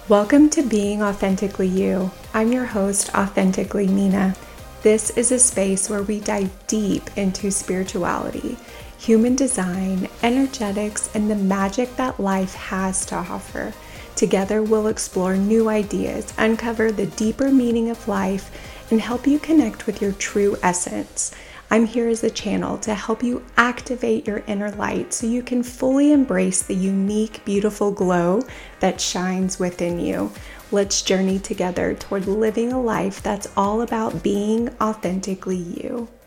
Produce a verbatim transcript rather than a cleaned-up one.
Welcome to Being Authentically You. I'm your host, Authentically Nina. This is a space where we dive deep into spirituality, human design, energetics, and the magic that life has to offer. Together, we'll explore new ideas, uncover the deeper meaning of life, and help you connect with your true essence. I'm here as a channel to help you activate your inner light so you can fully embrace the unique, beautiful glow that shines within you. Let's journey together toward living a life that's all about being authentically you.